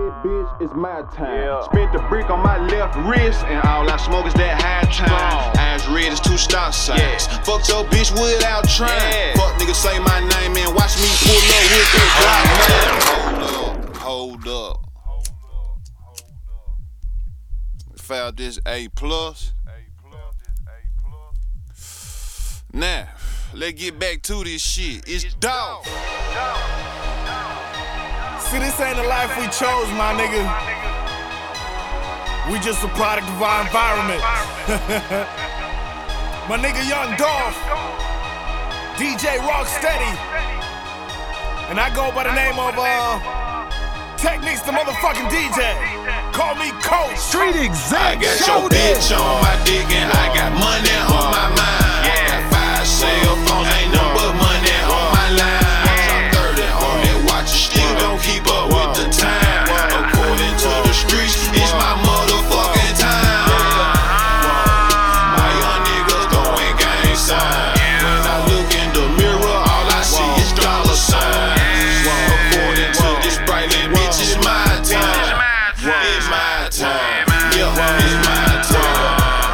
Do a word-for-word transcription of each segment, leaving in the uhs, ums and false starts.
bitch, it's my time. Yeah. Spent the brick on my left wrist, and all I smoke is that high time. Eyes red as two stop signs. Yeah. Fuck your bitch without trying. Yeah. Fuck niggas say my name and watch me pull up with that Glock. Hold up, hold up. Found this A plus. Now, let's get back to this shit. It's dog. See, this ain't the life we chose, my nigga. We just a product of our environment. My nigga Young Dolph, D J Rocksteady, and I go by the name of uh, Techniques, the motherfucking D J. Call me Coach. Street Exec. I got your bitch on my dick and I got money on my mind. I got five cell phones, ain't no but money on my line. Keep up with the time. According to the streets, it's my motherfucking time. My young niggas going gang sign. When I look in the mirror, all I see is dollar signs. According to this bright lit bitch, it's my time. It's my time. Yeah, it's my time.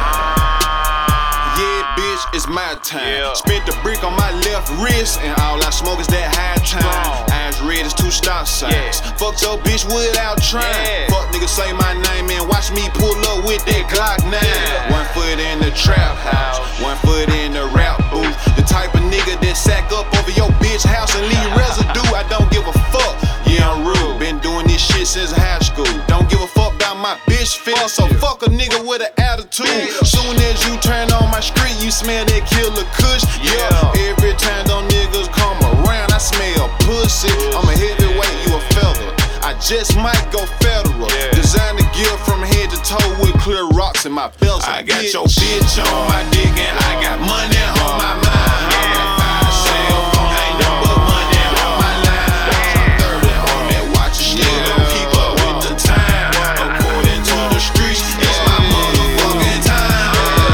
Yeah, bitch, it's my time. Spent the brick on my left wrist, and all I smoke is that high time. Red as two stop signs. Yeah. Fuck your bitch without trying. Yeah. Fuck niggas say my name and watch me pull up with that Glock nine. Yeah. One foot in the trap house, one foot in the rap booth. The type of nigga that sack up over your bitch house and leave residue. I don't give a fuck. Yeah, I'm rude. Been doing this shit since high school. Don't give a fuck about my bitch feel. So fuck a nigga with an attitude. Soon as you turn on my street, you smell that killer kush. Yeah. Every time them niggas come around, I smell pussy. I'm a heavyweight, you a feather. I just might go federal. Yeah. Design the gear from head to toe with clear rocks in my belts. I got bitch. Your bitch on my dick and I got money on my mind. I got five cell phones, ain't no but money on my line. I'm thirty on that watch, you still don't keep up with the time. According to the streets, it's my motherfucking time.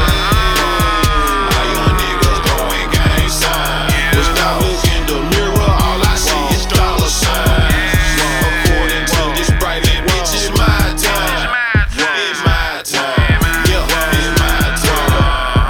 My young niggas going gang sign. But stop looking in the mirror, all I see is dollar signs. According to this bright lit bitch, it's my time. It's my time. Yeah, it's my time.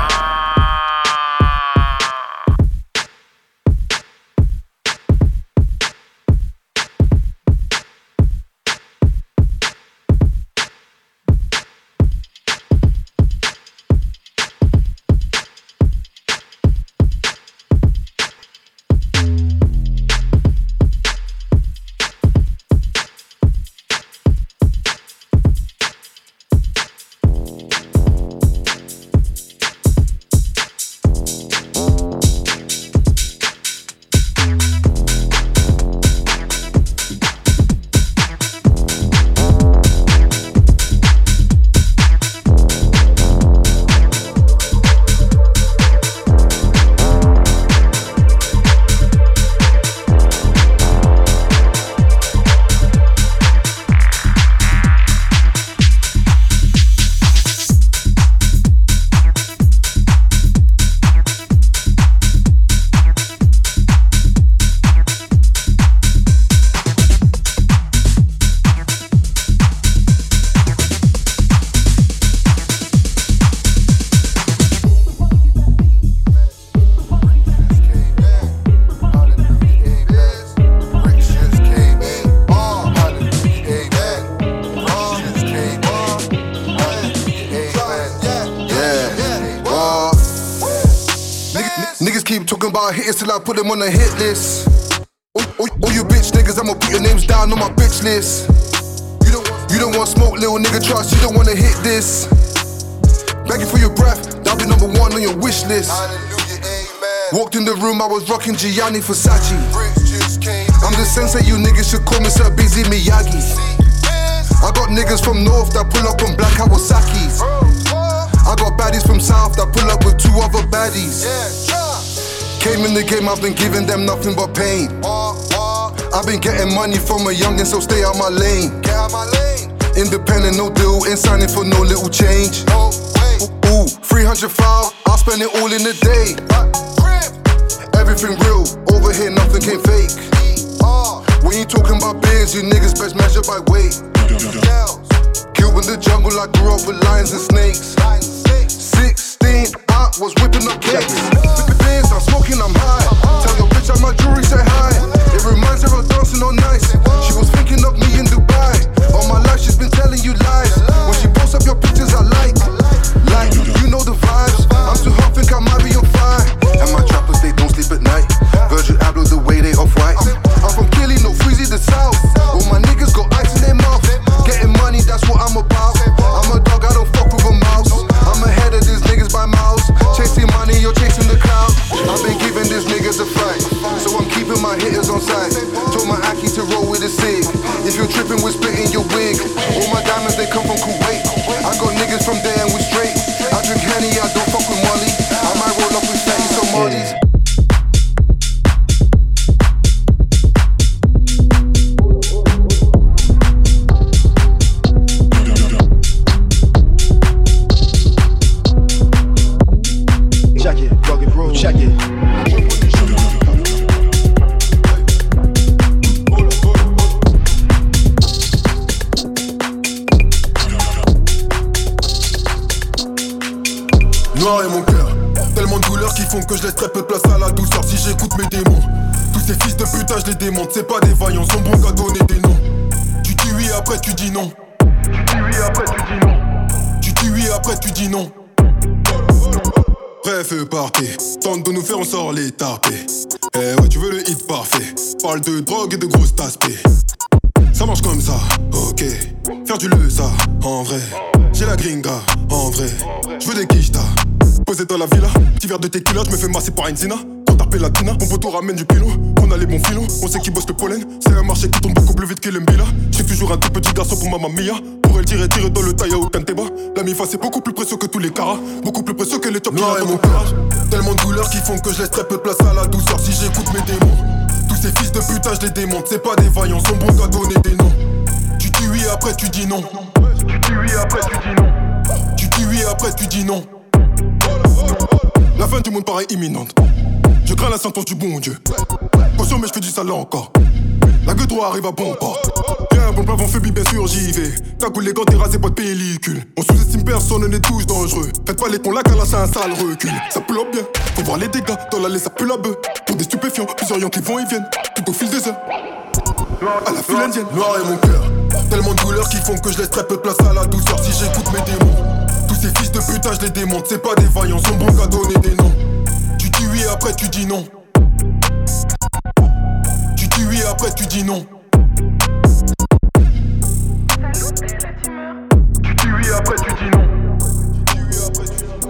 Hitting till I put them on the hit list. All, all, all you bitch niggas, I'ma put your names down on my bitch list. You don't, you don't want smoke, little nigga, trust, you don't wanna hit this. Begging for your breath, that'll be number one on your wish list. Walked in the room, I was rocking Gianni Versace. I'm the sensei, you niggas should call me Sir Busy Miyagi. I got niggas from north that pull up on black Kawasaki's. I got baddies from south that pull up with two other baddies. Came in the game, I've been giving them nothing but pain. I've been getting money from a youngin', so stay out my lane. Independent, no deal, ain't signing for no little change. Ooh, three hundred foul, I'll spend it all in a day. Everything real, over here nothing came fake. We ain't talking about beers, you niggas best measure by weight. Killed in the jungle, I grew up with lions and snakes. Sixteen, I was whipping up cakes. Beers, I'm smoking, I'm high. Tell your bitch I'm my jewelry, say hi. It reminds her of dancing all nice. She was thinking of me in Dubai. All my life she's been telling you lies. When she posts up your pictures, I like. Like, you know the vibes. I'm too hot, think I might be on fire. And my trappers, they don't sleep at night. Virgil Abloh, the way they off-white. I'm from Killy, no Freezy, the south. All my niggas got ice in their mouth. Getting money, that's what I'm about. I'm a dog, I don't fuck with a mouse. I'm ahead of these niggas by miles. Chasing money, you're chasing the cloud. I've been giving these niggas a fight, so I'm keeping my hitters on side. Told my Aki to roll with a cig. If you're tripping, we're splitting your wig. All my diamonds, they come from Kuwait. I got niggas from there and we straight. I drink Henny, I don't fuck with Molly. I might roll up with fatty Somalis. Check it, rugged bro, check it. Noir est mon cœur, tellement de douleurs qui font que je laisse très peu de place à la douceur. Si j'écoute mes démons, tous ces fils de putain je les démonte. C'est pas des vaillants, sont bons qu'à donner des noms. Tu dis oui après tu dis non. Tu dis oui après tu dis non. Tu dis oui après tu dis non. Bref, partez, tente de nous faire, on sort les tarpés. Eh ouais, tu veux le hit parfait. Parle de drogue et de grosses taspées. Ça marche comme ça, ok. Faire du le ça, en vrai. J'ai la gringa, en vrai. Je veux des quichtas. Posé dans la villa, petit verre de tequila, je me fais masser par une zina. Quand t'appelles la tina, mon poteau ramène du pilon. On a les bons filons, on sait qui bosse le pollen. C'est un marché qui tombe beaucoup plus vite que l'embila. J'ai toujours un tout petit garçon pour ma mamia. Pour elle tirer, tirer dans le taille à aucun débat. La mifa c'est beaucoup plus précieux que tous les caras. Beaucoup plus précieux que les top Noir qui est mon courage. Tellement de douleurs qui font que je laisse très peu de place à la douceur. Si j'écoute mes démons, tous ces fils de putain je les démonte. C'est pas des vaillants, sont bons qu'à donner des noms. Tu dis oui après tu dis non. Tu dis oui après tu dis non. Tu dis oui après tu dis non. La fin du monde paraît imminente. Je crains la sentence du bon Dieu. Caution mais je fais du sale encore. La gueule droit arrive à bon port. Bien un bon plafond phobie bien sûr j'y vais. Cagoule les gants terrassés pas de pellicule. On sous-estime personne, on est tous dangereux. Faites pas les cons là car là c'est un sale recul. Ça pue bien, faut voir les dégâts. Dans l'allée ça pue la bœuf. Pour des stupéfiants, plusieurs yons qui vont et viennent. Tout au fil des heures. À la file indienne. Noir est mon cœur, tellement de douleurs qui font que je laisse très peu de place à la douceur. Si j'écoute mes démons, tous ces fils de putain je les démonte. C'est pas des vaillants, sont bons qu'à donner des noms. Tu dis oui après tu dis non. Tu dis oui après tu dis non. Tu dis oui après tu dis non. Tu dis oui après tu dis non.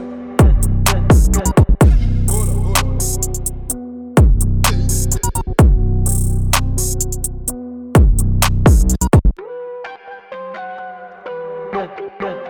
Non, non.